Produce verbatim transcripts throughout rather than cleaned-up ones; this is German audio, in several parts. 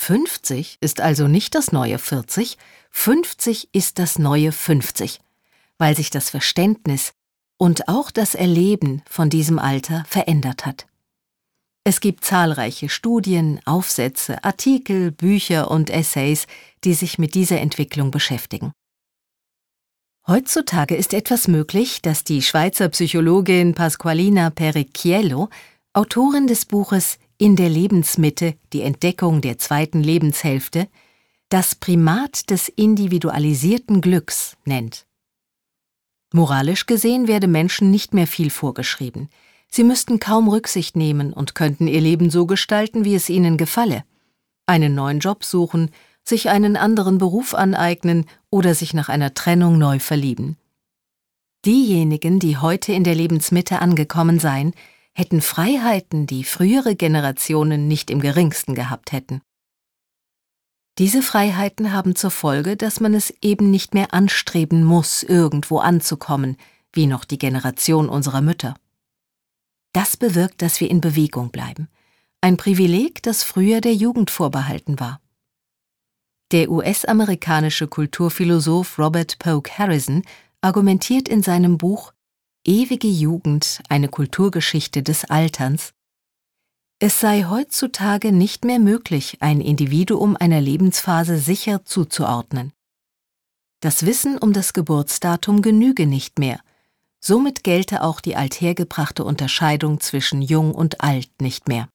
fünfzig ist also nicht das neue vierzig, fünfzig ist das neue fünfzig, weil sich das Verständnis und auch das Erleben von diesem Alter verändert hat. Es gibt zahlreiche Studien, Aufsätze, Artikel, Bücher und Essays, die sich mit dieser Entwicklung beschäftigen. Heutzutage ist etwas möglich, das die Schweizer Psychologin Pasqualina Perecchiello, Autorin des Buches In der Lebensmitte, die Entdeckung der zweiten Lebenshälfte, das Primat des individualisierten Glücks nennt. Moralisch gesehen werde Menschen nicht mehr viel vorgeschrieben. Sie müssten kaum Rücksicht nehmen und könnten ihr Leben so gestalten, wie es ihnen gefalle. Einen neuen Job suchen, sich einen anderen Beruf aneignen oder sich nach einer Trennung neu verlieben. Diejenigen, die heute in der Lebensmitte angekommen seien, hätten Freiheiten, die frühere Generationen nicht im geringsten gehabt hätten. Diese Freiheiten haben zur Folge, dass man es eben nicht mehr anstreben muss, irgendwo anzukommen, wie noch die Generation unserer Mütter. Das bewirkt, dass wir in Bewegung bleiben. Ein Privileg, das früher der Jugend vorbehalten war. Der U S-amerikanische Kulturphilosoph Robert Poke Harrison argumentiert in seinem Buch »Ewige Jugend, eine Kulturgeschichte des Alterns«, es sei heutzutage nicht mehr möglich, ein Individuum einer Lebensphase sicher zuzuordnen. Das Wissen um das Geburtsdatum genüge nicht mehr. Somit gelte auch die althergebrachte Unterscheidung zwischen Jung und Alt nicht mehr.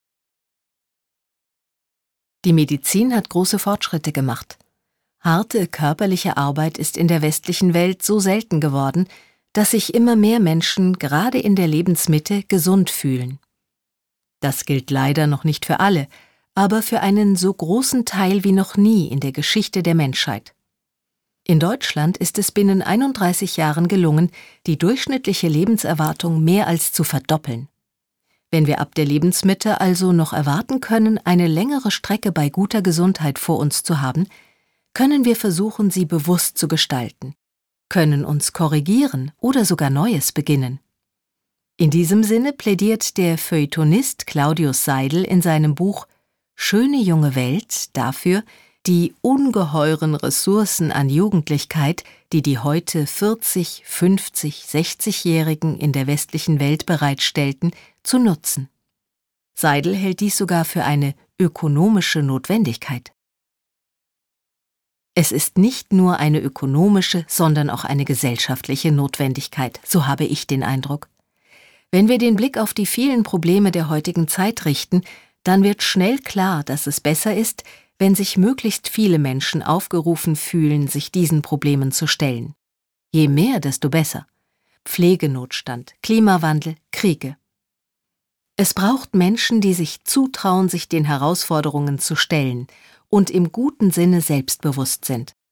Die Medizin hat große Fortschritte gemacht. Harte körperliche Arbeit ist in der westlichen Welt so selten geworden, dass sich immer mehr Menschen gerade in der Lebensmitte gesund fühlen. Das gilt leider noch nicht für alle, aber für einen so großen Teil wie noch nie in der Geschichte der Menschheit. In Deutschland ist es binnen einunddreißig Jahren gelungen, die durchschnittliche Lebenserwartung mehr als zu verdoppeln. Wenn wir ab der Lebensmitte also noch erwarten können, eine längere Strecke bei guter Gesundheit vor uns zu haben, können wir versuchen, sie bewusst zu gestalten, können uns korrigieren oder sogar Neues beginnen. In diesem Sinne plädiert der Feuilletonist Claudius Seidel in seinem Buch »Schöne junge Welt« dafür, die ungeheuren Ressourcen an Jugendlichkeit, die die heute vierzig-, fünfzig-, sechzigjährigen in der westlichen Welt bereitstellten, zu nutzen. Seidel hält dies sogar für eine ökonomische Notwendigkeit. Es ist nicht nur eine ökonomische, sondern auch eine gesellschaftliche Notwendigkeit, so habe ich den Eindruck. Wenn wir den Blick auf die vielen Probleme der heutigen Zeit richten, dann wird schnell klar, dass es besser ist, wenn sich möglichst viele Menschen aufgerufen fühlen, sich diesen Problemen zu stellen. Je mehr, desto besser. Pflegenotstand, Klimawandel, Kriege. Es braucht Menschen, die sich zutrauen, sich den Herausforderungen zu stellen und im guten Sinne selbstbewusst sind.